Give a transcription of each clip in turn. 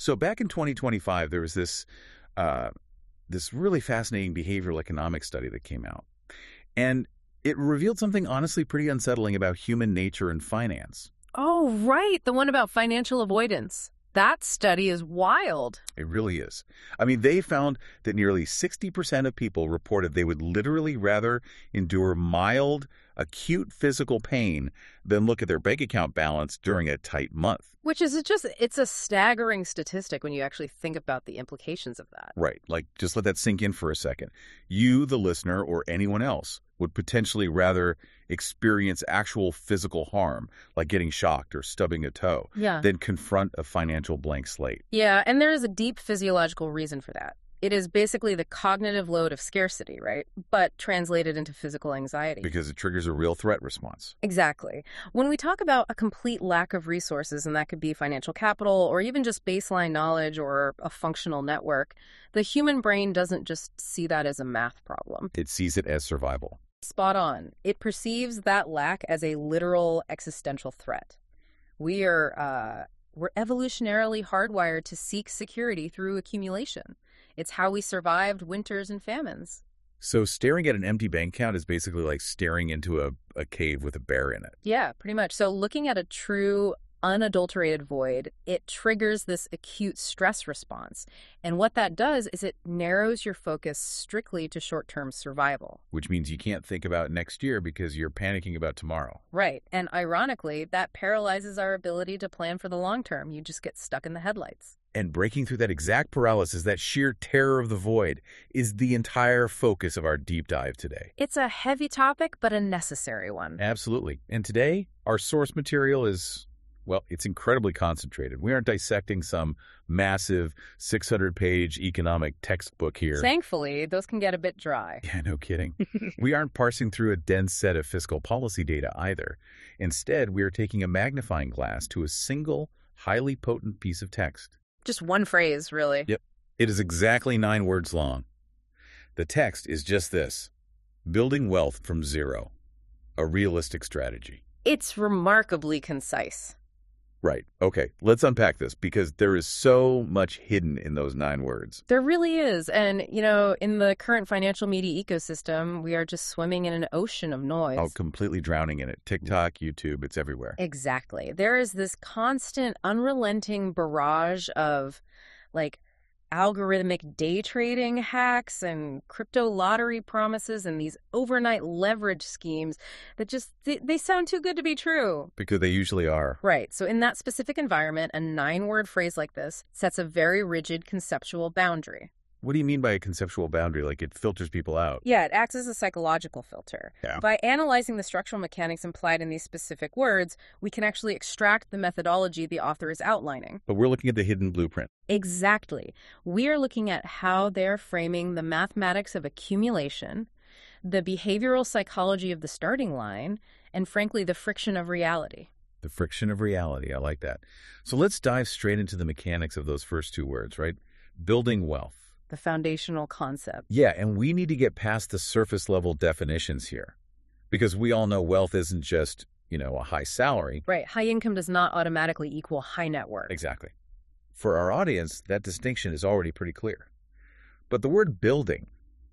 So back in 2025, there was this really fascinating behavioral economics study that came out. And it revealed something honestly pretty unsettling about human nature and finance. Oh, right. The one about financial avoidance. That study is wild. It really is. I mean, they found that nearly 60% of people reported they would literally rather endure mild, acute physical pain than look at their bank account balance during a tight month. Which is it's a staggering statistic when you actually think about the implications of that. Right. Like, just let that sink in for a second. You, the listener, or anyone else would potentially rather experience actual physical harm, like getting shocked or stubbing a toe, than confront a financial blank slate. Yeah, and there is a deep physiological reason for that. It is basically the cognitive load of scarcity, right? But translated into physical anxiety. Because it triggers a real threat response. Exactly. When we talk about a complete lack of resources, and that could be financial capital or even just baseline knowledge or a functional network, the human brain doesn't just see that as a math problem. It sees it as survival. Spot on. It perceives that lack as a literal existential threat. We're evolutionarily hardwired to seek security through accumulation. It's how we survived winters and famines. So staring at an empty bank account is basically like staring into a cave with a bear in it. Yeah, pretty much. So looking at a true, unadulterated void, it triggers this acute stress response. And what that does is it narrows your focus strictly to short-term survival. Which means you can't think about next year because you're panicking about tomorrow. Right. And ironically, that paralyzes our ability to plan for the long term. You just get stuck in the headlights. And breaking through that exact paralysis, that sheer terror of the void, is the entire focus of our deep dive today. It's a heavy topic, but a necessary one. Absolutely. And today, our source material is, well, it's incredibly concentrated. We aren't dissecting some massive 600-page economic textbook here. Thankfully, those can get a bit dry. Yeah, no kidding. We aren't parsing through a dense set of fiscal policy data either. Instead, we are taking a magnifying glass to a single, highly potent piece of text. Just one phrase, really. Yep. It is exactly 9 words long. The text is just this: building wealth from zero, a realistic strategy. It's remarkably concise. Right. Okay, let's unpack this because there is so much hidden in those 9 words. There really is. And, in the current financial media ecosystem, we are just swimming in an ocean of noise. Oh, completely drowning in it. TikTok, YouTube, it's everywhere. Exactly. There is this constant, unrelenting barrage of, algorithmic day trading hacks and crypto lottery promises and these overnight leverage schemes that just, they sound too good to be true. Because they usually are. Right. So in that specific environment, a 9-word phrase like this sets a very rigid conceptual boundary. What do you mean by a conceptual boundary? Like it filters people out? Yeah, it acts as a psychological filter. Yeah. By analyzing the structural mechanics implied in these specific words, we can actually extract the methodology the author is outlining. But we're looking at the hidden blueprint. Exactly. We are looking at how they're framing the mathematics of accumulation, the behavioral psychology of the starting line, and frankly, the friction of reality. The friction of reality. I like that. So let's dive straight into the mechanics of those first 2 words, right? Building wealth. The foundational concept. Yeah, and we need to get past the surface level definitions here because we all know wealth isn't just, a high salary. Right. High income does not automatically equal high net worth. Exactly. For our audience, that distinction is already pretty clear. But the word building,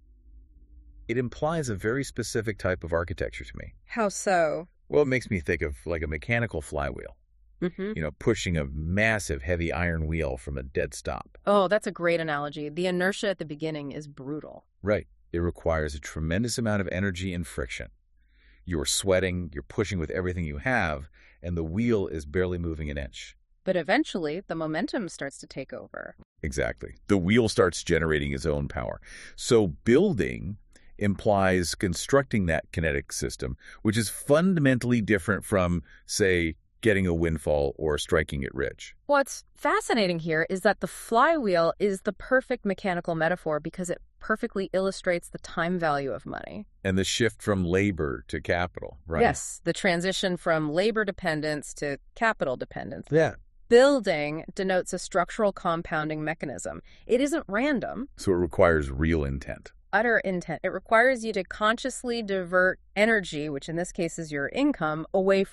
it implies a very specific type of architecture to me. How so? Well, it makes me think of like a mechanical flywheel. Mm-hmm. Pushing a massive heavy iron wheel from a dead stop. Oh, that's a great analogy. The inertia at the beginning is brutal. Right. It requires a tremendous amount of energy and friction. You're sweating, you're pushing with everything you have, and the wheel is barely moving an inch. But eventually, the momentum starts to take over. Exactly. The wheel starts generating its own power. So building implies constructing that kinetic system, which is fundamentally different from, say, getting a windfall or striking it rich. What's fascinating here is that the flywheel is the perfect mechanical metaphor because it perfectly illustrates the time value of money. And the shift from labor to capital, right? Yes, the transition from labor dependence to capital dependence. Yeah. Building denotes a structural compounding mechanism. It isn't random. So it requires real intent. Utter intent. It requires you to consciously divert energy, which in this case is your income, away from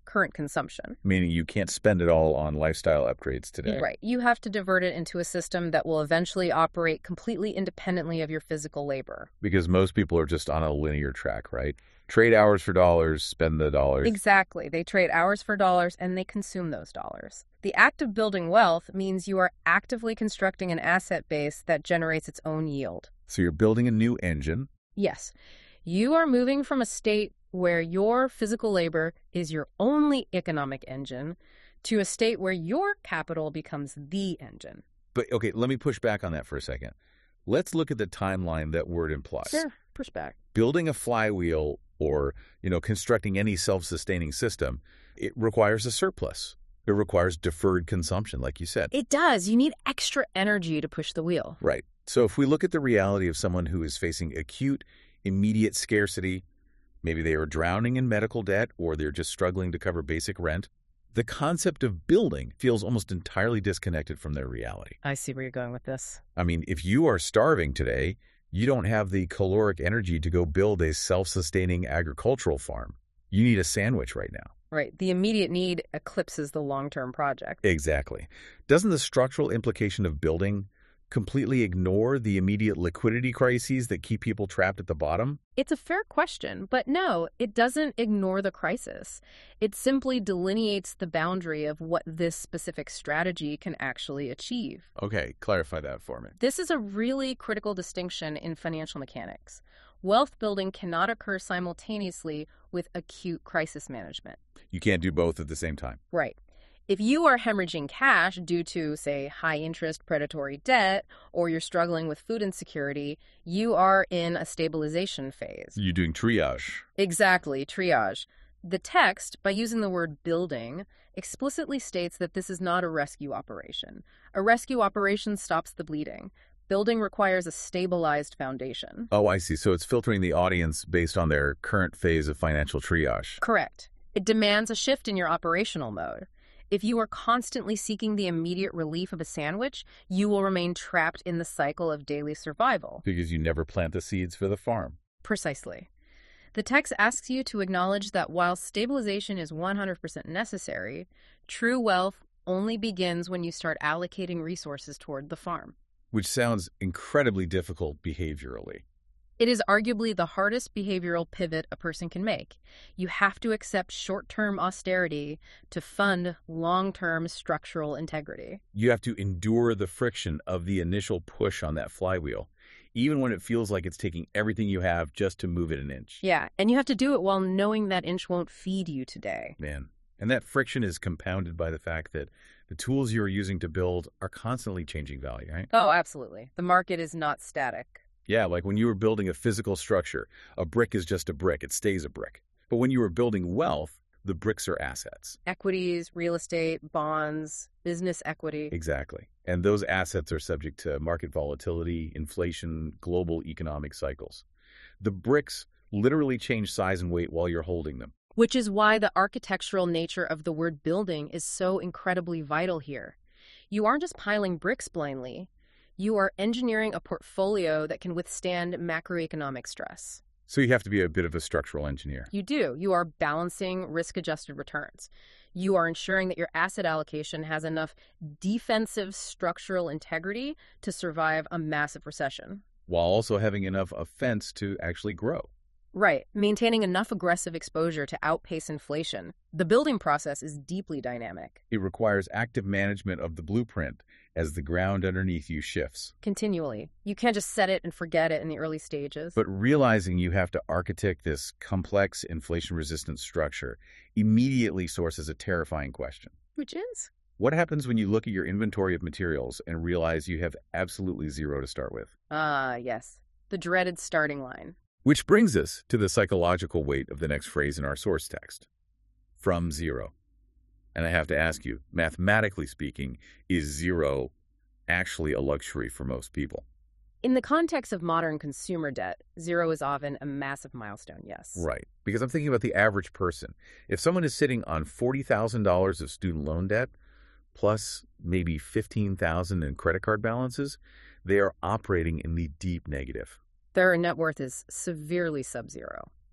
current consumption. Meaning you can't spend it all on lifestyle upgrades today. Right. You have to divert it into a system that will eventually operate completely independently of your physical labor. Because most people are just on a linear track, right? Trade hours for dollars, spend the dollars. Exactly. They trade hours for dollars and they consume those dollars. The act of building wealth means you are actively constructing an asset base that generates its own yield. So you're building a new engine. Yes. You are moving from a state where your physical labor is your only economic engine to a state where your capital becomes the engine. But okay, let me push back on that for a second. Let's look at the timeline that word implies. Sure, push back. Building a flywheel or, constructing any self-sustaining system, it requires a surplus. It requires deferred consumption, like you said. It does. You need extra energy to push the wheel. Right. So if we look at the reality of someone who is facing acute, immediate scarcity, maybe they are drowning in medical debt or they're just struggling to cover basic rent, the concept of building feels almost entirely disconnected from their reality. I see where you're going with this. I mean, if you are starving today, you don't have the caloric energy to go build a self-sustaining agricultural farm. You need a sandwich right now. Right. The immediate need eclipses the long-term project. Exactly. Doesn't the structural implication of building completely ignore the immediate liquidity crises that keep people trapped at the bottom? It's a fair question, but no, it doesn't ignore the crisis. It simply delineates the boundary of what this specific strategy can actually achieve. Okay, clarify that for me. This is a really critical distinction in financial mechanics. Wealth building cannot occur simultaneously with acute crisis management. You can't do both at the same time. Right. If you are hemorrhaging cash due to, say, high-interest predatory debt, or you're struggling with food insecurity, you are in a stabilization phase. You're doing triage. Exactly, triage. The text, by using the word building, explicitly states that this is not a rescue operation. A rescue operation stops the bleeding. Building requires a stabilized foundation. Oh, I see. So it's filtering the audience based on their current phase of financial triage. Correct. It demands a shift in your operational mode. If you are constantly seeking the immediate relief of a sandwich, you will remain trapped in the cycle of daily survival. Because you never plant the seeds for the farm. Precisely. The text asks you to acknowledge that while stabilization is 100% necessary, true wealth only begins when you start allocating resources toward the farm. Which sounds incredibly difficult behaviorally. It is arguably the hardest behavioral pivot a person can make. You have to accept short-term austerity to fund long-term structural integrity. You have to endure the friction of the initial push on that flywheel, even when it feels like it's taking everything you have just to move it an inch. Yeah, and you have to do it while knowing that inch won't feed you today. Man, and that friction is compounded by the fact that the tools you're using to build are constantly changing value, right? Oh, absolutely. The market is not static. Yeah, like when you were building a physical structure, a brick is just a brick. It stays a brick. But when you were building wealth, the bricks are assets. Equities, real estate, bonds, business equity. Exactly. And those assets are subject to market volatility, inflation, global economic cycles. The bricks literally change size and weight while you're holding them. Which is why the architectural nature of the word building is so incredibly vital here. You aren't just piling bricks blindly. You are engineering a portfolio that can withstand macroeconomic stress. So you have to be a bit of a structural engineer. You do. You are balancing risk-adjusted returns. You are ensuring that your asset allocation has enough defensive structural integrity to survive a massive recession. While also having enough offense to actually grow. Right. Maintaining enough aggressive exposure to outpace inflation. The building process is deeply dynamic. It requires active management of the blueprint as the ground underneath you shifts. Continually. You can't just set it and forget it in the early stages. But realizing you have to architect this complex inflation-resistant structure immediately sources a terrifying question. Which is? What happens when you look at your inventory of materials and realize you have absolutely zero to start with? Ah, yes. The dreaded starting line. Which brings us to the psychological weight of the next phrase in our source text. From zero. And I have to ask you, mathematically speaking, is zero actually a luxury for most people? In the context of modern consumer debt, zero is often a massive milestone, yes. Right. Because I'm thinking about the average person. If someone is sitting on $40,000 of student loan debt, plus maybe $15,000 in credit card balances, they are operating in the deep negative. Their net worth is severely sub-zero.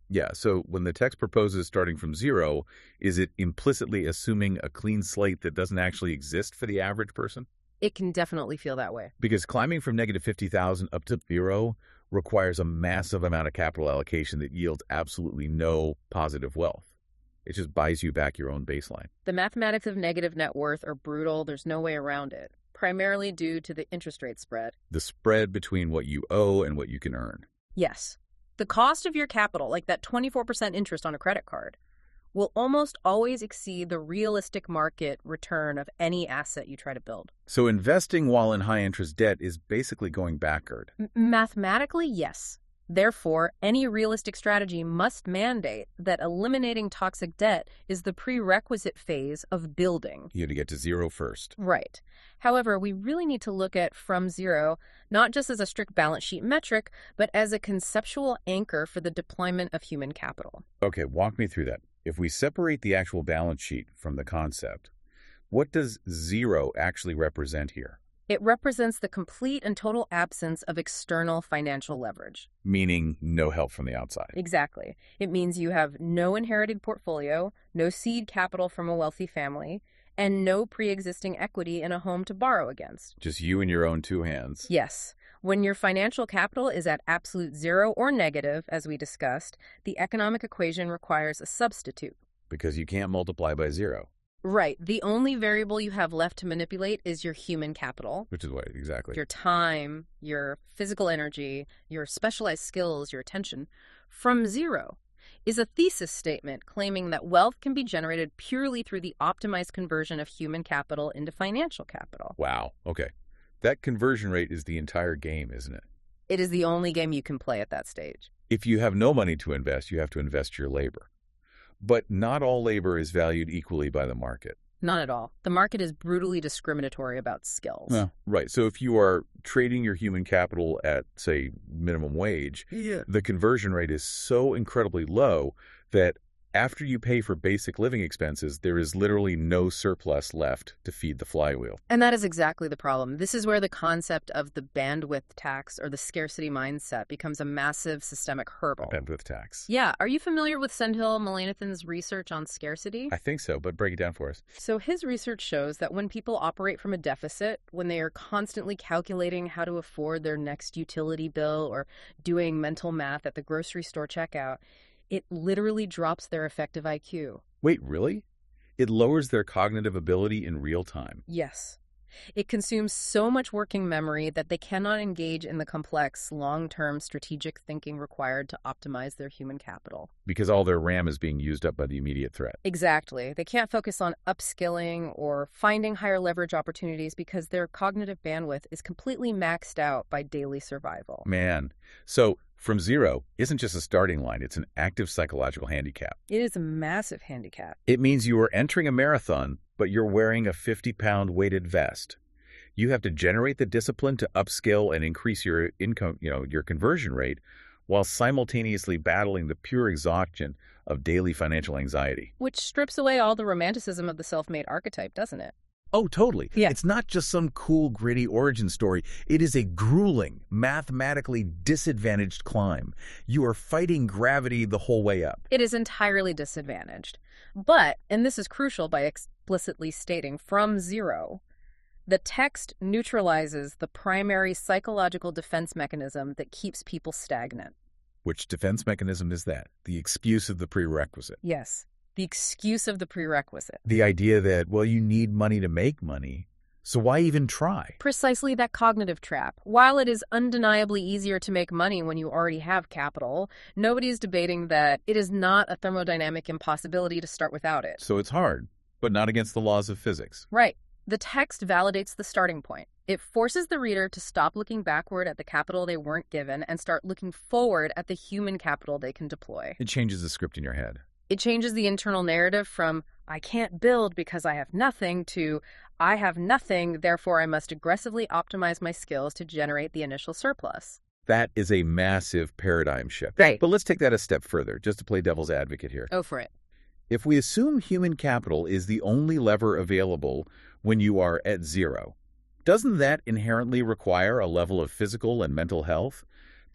Yeah, so when the text proposes starting from zero, is it implicitly assuming a clean slate that doesn't actually exist for the average person? It can definitely feel that way. Because climbing from negative 50,000 up to zero requires a massive amount of capital allocation that yields absolutely no positive wealth. It just buys you back your own baseline. The mathematics of negative net worth are brutal. There's no way around it, primarily due to the interest rate spread. The spread between what you owe and what you can earn. Yes. The cost of your capital, like that 24% interest on a credit card, will almost always exceed the realistic market return of any asset you try to build. So investing while in high-interest debt is basically going backward. Mathematically, yes. Therefore, any realistic strategy must mandate that eliminating toxic debt is the prerequisite phase of building. You have to get to zero first. Right. However, we really need to look at from zero not just as a strict balance sheet metric, but as a conceptual anchor for the deployment of human capital. Okay, walk me through that. If we separate the actual balance sheet from the concept, what does zero actually represent here? It represents the complete and total absence of external financial leverage. Meaning no help from the outside. Exactly. It means you have no inherited portfolio, no seed capital from a wealthy family, and no pre-existing equity in a home to borrow against. Just you and your own two hands. Yes. When your financial capital is at absolute zero or negative, as we discussed, the economic equation requires a substitute. Because you can't multiply by zero. Right. The only variable you have left to manipulate is your human capital. Which is what, exactly? Your time, your physical energy, your specialized skills, your attention. From zero is a thesis statement claiming that wealth can be generated purely through the optimized conversion of human capital into financial capital. Wow. Okay. That conversion rate is the entire game, isn't it? It is the only game you can play at that stage. If you have no money to invest, you have to invest your labor. But not all labor is valued equally by the market. Not at all. The market is brutally discriminatory about skills. Right. So if you are trading your human capital at, say, minimum wage, the conversion rate is so incredibly low that after you pay for basic living expenses, there is literally no surplus left to feed the flywheel. And that is exactly the problem. This is where the concept of the bandwidth tax or the scarcity mindset becomes a massive systemic hurdle. Bandwidth tax. Yeah. Are you familiar with Sendhil Mullainathan's research on scarcity? I think so, but break it down for us. So his research shows that when people operate from a deficit, when they are constantly calculating how to afford their next utility bill or doing mental math at the grocery store checkout, it literally drops their effective IQ. Wait, really? It lowers their cognitive ability in real time? Yes. It consumes so much working memory that they cannot engage in the complex, long-term strategic thinking required to optimize their human capital. Because all their RAM is being used up by the immediate threat. Exactly. They can't focus on upskilling or finding higher leverage opportunities because their cognitive bandwidth is completely maxed out by daily survival. Man. So from zero isn't just a starting line, it's an active psychological handicap. It is a massive handicap. It means you are entering a marathon, but you're wearing a 50-pound weighted vest. You have to generate the discipline to upskill and increase your income, your conversion rate, while simultaneously battling the pure exhaustion of daily financial anxiety. Which strips away all the romanticism of the self-made archetype, doesn't it? Oh, totally. Yeah. It's not just some cool, gritty origin story. It is a grueling, mathematically disadvantaged climb. You are fighting gravity the whole way up. It is entirely disadvantaged. But, and this is crucial by explicitly stating from zero, the text neutralizes the primary psychological defense mechanism that keeps people stagnant. Which defense mechanism is that? The excuse of the prerequisite. Yes. The excuse of the prerequisite. The idea that, well, you need money to make money, so why even try? Precisely that cognitive trap. While it is undeniably easier to make money when you already have capital, nobody is debating that it is not a thermodynamic impossibility to start without it. So it's hard, but not against the laws of physics. Right. The text validates the starting point. It forces the reader to stop looking backward at the capital they weren't given and start looking forward at the human capital they can deploy. It changes the script in your head. It changes the internal narrative from, I can't build because I have nothing, to, I have nothing, therefore I must aggressively optimize my skills to generate the initial surplus. That is a massive paradigm shift. Right. But let's take that a step further, just to play devil's advocate here. Go for it. If we assume human capital is the only lever available when you are at zero, doesn't that inherently require a level of physical and mental health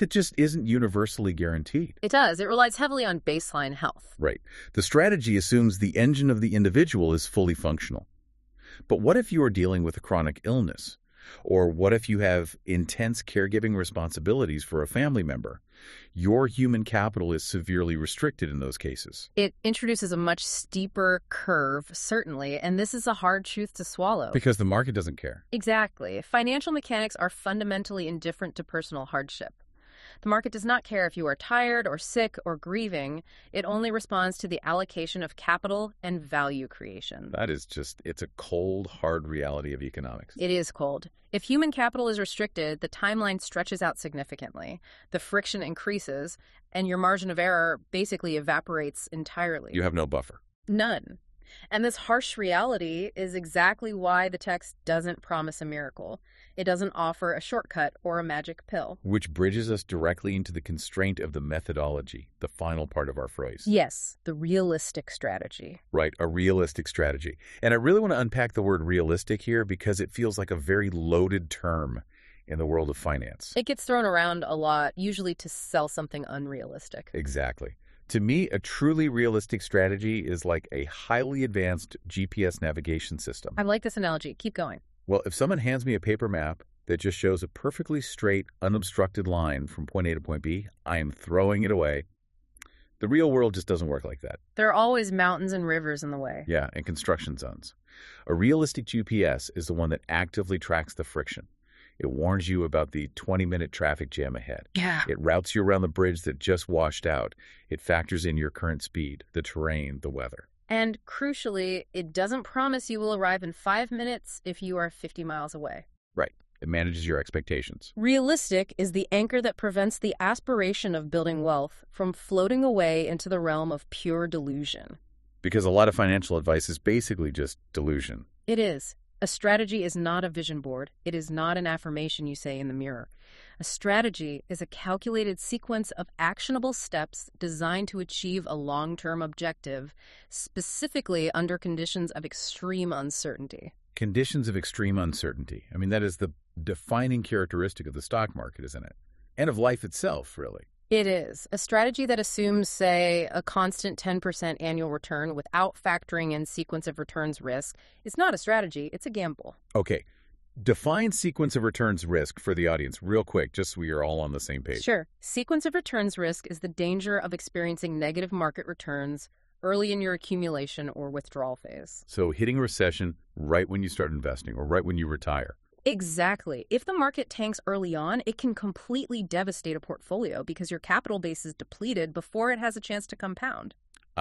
that just isn't universally guaranteed. It does. It relies heavily on baseline health. Right. The strategy assumes the engine of the individual is fully functional. But what if you are dealing with a chronic illness? Or what if you have intense caregiving responsibilities for a family member? Your human capital is severely restricted in those cases. It introduces a much steeper curve, certainly, and this is a hard truth to swallow. Because the market doesn't care. Exactly. Financial mechanics are fundamentally indifferent to personal hardship. The market does not care if you are tired or sick or grieving. It only responds to the allocation of capital and value creation. That is it's a cold, hard reality of economics. It is cold. If human capital is restricted, the timeline stretches out significantly. The friction increases, and your margin of error basically evaporates entirely. You have no buffer. None. And this harsh reality is exactly why the text doesn't promise a miracle. It doesn't offer a shortcut or a magic pill. Which bridges us directly into the constraint of the methodology, the final part of our phrase. Yes, the realistic strategy. Right, a realistic strategy. And I really want to unpack the word realistic here because it feels like a very loaded term in the world of finance. It gets thrown around a lot, usually to sell something unrealistic. Exactly. To me, a truly realistic strategy is like a highly advanced GPS navigation system. I like this analogy. Keep going. Well, if someone hands me a paper map that just shows a perfectly straight, unobstructed line from point A to point B, I am throwing it away. The real world just doesn't work like that. There are always mountains and rivers in the way. Yeah, and construction zones. A realistic GPS is the one that actively tracks the friction. It warns you about the 20-minute traffic jam ahead. Yeah. It routes you around the bridge that just washed out. It factors in your current speed, the terrain, the weather. And crucially, it doesn't promise you will arrive in 5 minutes if you are 50 miles away. Right. It manages your expectations. Realistic is the anchor that prevents the aspiration of building wealth from floating away into the realm of pure delusion. Because a lot of financial advice is basically just delusion. It is. A strategy is not a vision board. It is not an affirmation you say in the mirror. A strategy is a calculated sequence of actionable steps designed to achieve a long-term objective, specifically under conditions of extreme uncertainty. Conditions of extreme uncertainty. I mean, that is the defining characteristic of the stock market, isn't it? And of life itself, really. It is. A strategy that assumes, say, a constant 10% annual return without factoring in sequence of returns risk is not a strategy, it's a gamble. Okay. Define sequence of returns risk for the audience real quick, just so we are all on the same page. Sure. Sequence of returns risk is the danger of experiencing negative market returns early in your accumulation or withdrawal phase. So hitting a recession right when you start investing or right when you retire. Exactly. If the market tanks early on, it can completely devastate a portfolio because your capital base is depleted before it has a chance to compound.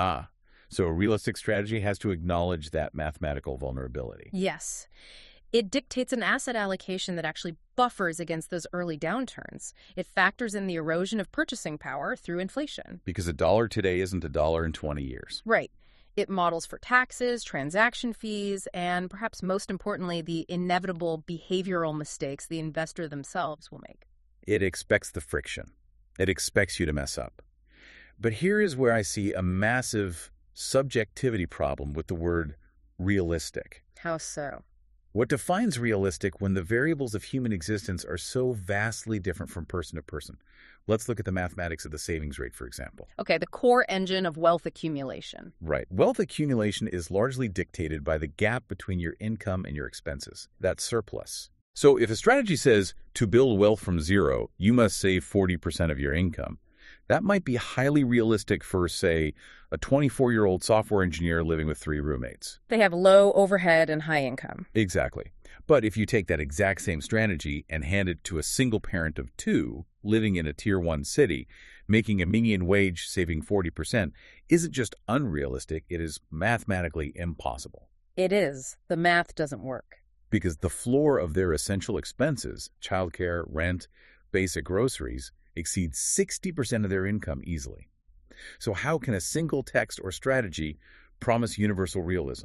So a realistic strategy has to acknowledge that mathematical vulnerability. Yes. It dictates an asset allocation that actually buffers against those early downturns. It factors in the erosion of purchasing power through inflation. Because a dollar today isn't a dollar in 20 years. Right. It models for taxes, transaction fees, and perhaps most importantly, the inevitable behavioral mistakes the investor themselves will make. It expects the friction. It expects you to mess up. But here is where I see a massive subjectivity problem with the word realistic. How so? What defines realistic when the variables of human existence are so vastly different from person to person? Let's look at the mathematics of the savings rate, for example. Okay, the core engine of wealth accumulation. Right. Wealth accumulation is largely dictated by the gap between your income and your expenses, that surplus. So if a strategy says to build wealth from zero, you must save 40% of your income, that might be highly realistic for, say, a 24-year-old software engineer living with 3 roommates. They have low overhead and high income. Exactly. But if you take that exact same strategy and hand it to a single parent of 2 living in a Tier 1 city, making a median wage saving 40% isn't just unrealistic, it is mathematically impossible. It is. The math doesn't work. Because the floor of their essential expenses, childcare, rent, basic groceries, exceeds 60% of their income easily. So how can a single text or strategy promise universal realism?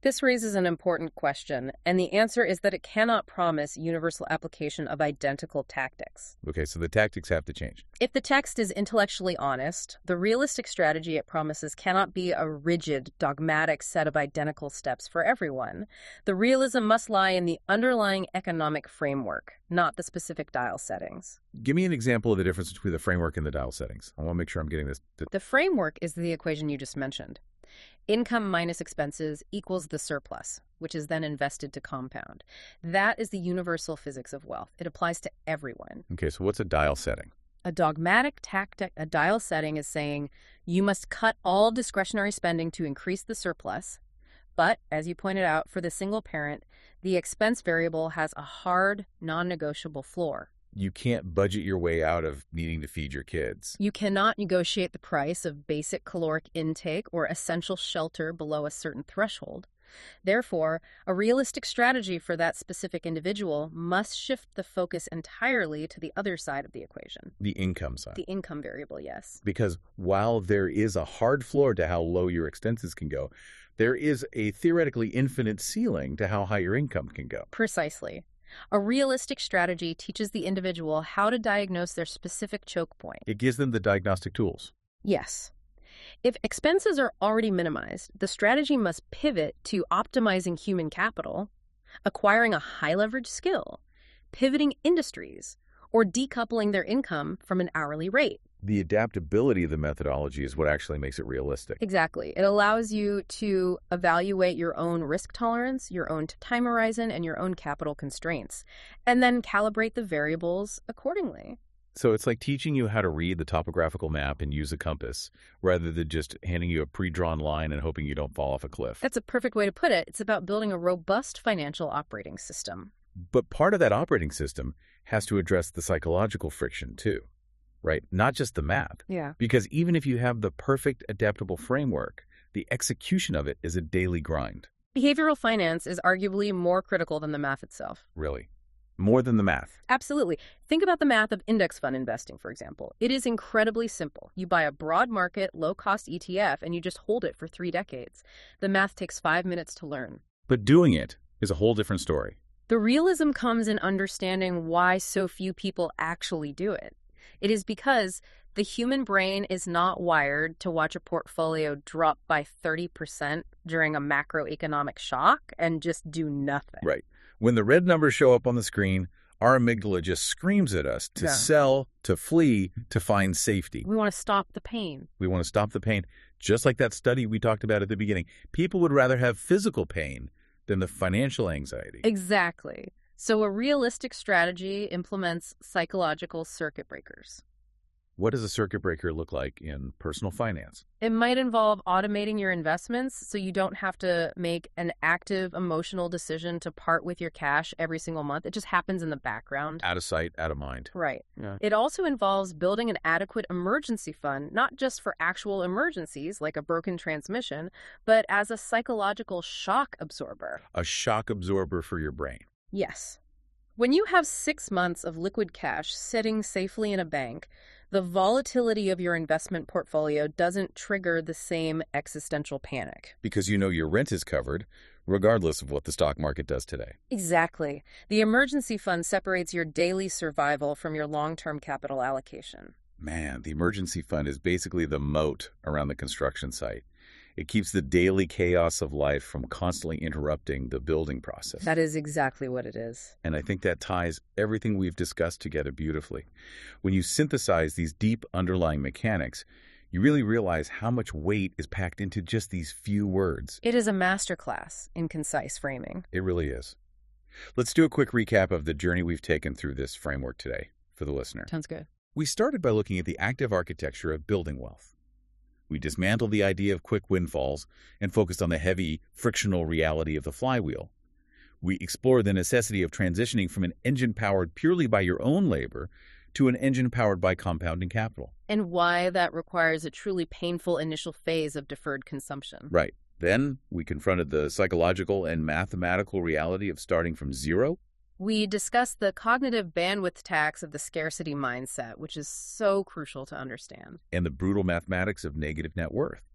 This raises an important question, and the answer is that it cannot promise universal application of identical tactics. Okay, so the tactics have to change. If the text is intellectually honest, the realistic strategy it promises cannot be a rigid, dogmatic set of identical steps for everyone. The realism must lie in the underlying economic framework, not the specific dial settings. Give me an example of the difference between the framework and the dial settings. I want to make sure I'm getting this. The framework is the equation you just mentioned. Income minus expenses equals the surplus, which is then invested to compound. That is the universal physics of wealth. It applies to everyone. Okay, so what's a dial setting? A dogmatic tactic, a dial setting is saying you must cut all discretionary spending to increase the surplus. But, as you pointed out, for the single parent, the expense variable has a hard, non-negotiable floor. You can't budget your way out of needing to feed your kids. You cannot negotiate the price of basic caloric intake or essential shelter below a certain threshold. Therefore, a realistic strategy for that specific individual must shift the focus entirely to the other side of the equation. The income side. The income variable, yes. Because while there is a hard floor to how low your expenses can go, there is a theoretically infinite ceiling to how high your income can go. Precisely. A realistic strategy teaches the individual how to diagnose their specific choke point. It gives them the diagnostic tools. Yes. If expenses are already minimized, the strategy must pivot to optimizing human capital, acquiring a high-leverage skill, pivoting industries, or decoupling their income from an hourly rate. The adaptability of the methodology is what actually makes it realistic. Exactly. It allows you to evaluate your own risk tolerance, your own time horizon, and your own capital constraints, and then calibrate the variables accordingly. So it's like teaching you how to read the topographical map and use a compass, rather than just handing you a pre-drawn line and hoping you don't fall off a cliff. That's a perfect way to put it. It's about building a robust financial operating system. But part of that operating system has to address the psychological friction too, right? Not just the math. Yeah. Because even if you have the perfect adaptable framework, the execution of it is a daily grind. Behavioral finance is arguably more critical than the math itself. Really. More than the math. Absolutely. Think about the math of index fund investing, for example. It is incredibly simple. You buy a broad market, low-cost ETF, and you just hold it for 3 decades. The math takes 5 minutes to learn. But doing it is a whole different story. The realism comes in understanding why so few people actually do it. It is because the human brain is not wired to watch a portfolio drop by 30% during a macroeconomic shock and just do nothing. Right. When the red numbers show up on the screen, our amygdala just screams at us to sell, to flee, to find safety. We want to stop the pain. We want to stop the pain. Just like that study we talked about at the beginning. People would rather have physical pain than the financial anxiety. Exactly. So a realistic strategy implements psychological circuit breakers. What does a circuit breaker look like in personal finance? It might involve automating your investments so you don't have to make an active emotional decision to part with your cash every single month. It just happens in the background. Out of sight, out of mind. Right. Yeah. It also involves building an adequate emergency fund, not just for actual emergencies like a broken transmission, but as a psychological shock absorber. A shock absorber for your brain. Yes. When you have 6 months of liquid cash sitting safely in a bank, the volatility of your investment portfolio doesn't trigger the same existential panic. Because you know your rent is covered, regardless of what the stock market does today. Exactly. The emergency fund separates your daily survival from your long-term capital allocation. Man, the emergency fund is basically the moat around the construction site. It keeps the daily chaos of life from constantly interrupting the building process. That is exactly what it is. And I think that ties everything we've discussed together beautifully. When you synthesize these deep underlying mechanics, you really realize how much weight is packed into just these few words. It is a masterclass in concise framing. It really is. Let's do a quick recap of the journey we've taken through this framework today for the listener. Sounds good. We started by looking at the active architecture of building wealth. We dismantled the idea of quick windfalls and focused on the heavy, frictional reality of the flywheel. We explored the necessity of transitioning from an engine powered purely by your own labor to an engine powered by compounding capital. And why that requires a truly painful initial phase of deferred consumption. Right. Then we confronted the psychological and mathematical reality of starting from zero. We discussed the cognitive bandwidth tax of the scarcity mindset, which is so crucial to understand. And the brutal mathematics of negative net worth.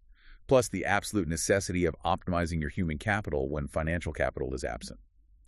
plus the absolute necessity of optimizing your human capital when financial capital is absent.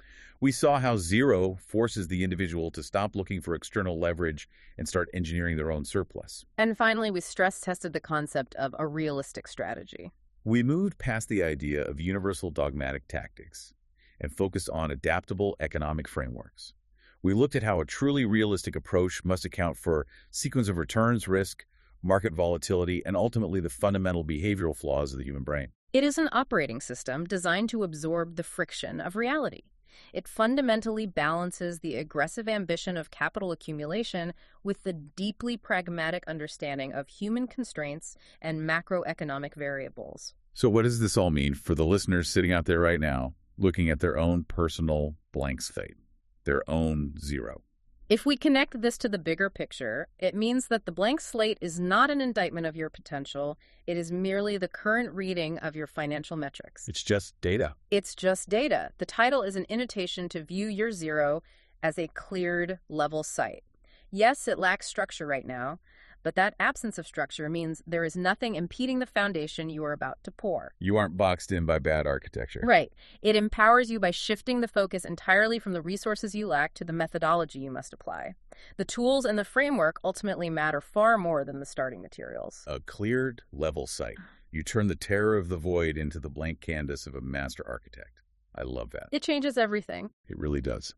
We saw how zero forces the individual to stop looking for external leverage and start engineering their own surplus. And finally, we stress-tested the concept of a realistic strategy. We moved past the idea of universal dogmatic tactics and focused on adaptable economic frameworks. We looked at how a truly realistic approach must account for sequence of returns risk, market volatility, and ultimately the fundamental behavioral flaws of the human brain. It is an operating system designed to absorb the friction of reality. It fundamentally balances the aggressive ambition of capital accumulation with the deeply pragmatic understanding of human constraints and macroeconomic variables. So what does this all mean for the listeners sitting out there right now, looking at their own personal blank slate, their own zero? If we connect this to the bigger picture, it means that the blank slate is not an indictment of your potential. It is merely the current reading of your financial metrics. It's just data. It's just data. The title is an invitation to view your zero as a cleared, level site. Yes, it lacks structure right now, but that absence of structure means there is nothing impeding the foundation you are about to pour. You aren't boxed in by bad architecture. Right. It empowers you by shifting the focus entirely from the resources you lack to the methodology you must apply. The tools and the framework ultimately matter far more than the starting materials. A cleared, level site. You turn the terror of the void into the blank canvas of a master architect. I love that. It changes everything. It really does.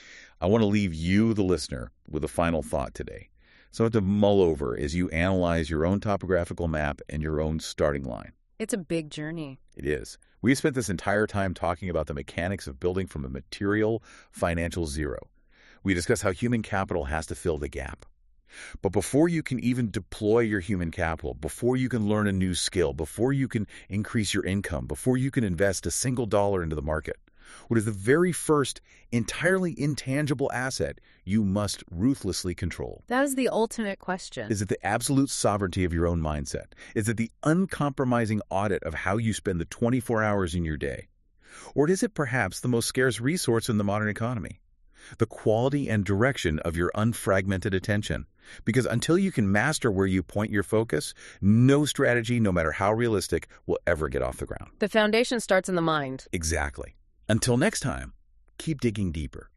I want to leave you, the listener, with a final thought today. Something to mull over as you analyze your own topographical map and your own starting line. It's a big journey. It is. We spent this entire time talking about the mechanics of building from a material financial zero. We discussed how human capital has to fill the gap. But before you can even deploy your human capital, before you can learn a new skill, before you can increase your income, before you can invest a single dollar into the market, what is the very first entirely intangible asset you must ruthlessly control? That is the ultimate question. Is it the absolute sovereignty of your own mindset? Is it the uncompromising audit of how you spend the 24 hours in your day? Or is it perhaps the most scarce resource in the modern economy? The quality and direction of your unfragmented attention. Because until you can master where you point your focus, no strategy, no matter how realistic, will ever get off the ground. The foundation starts in the mind. Exactly. Until next time, keep digging deeper.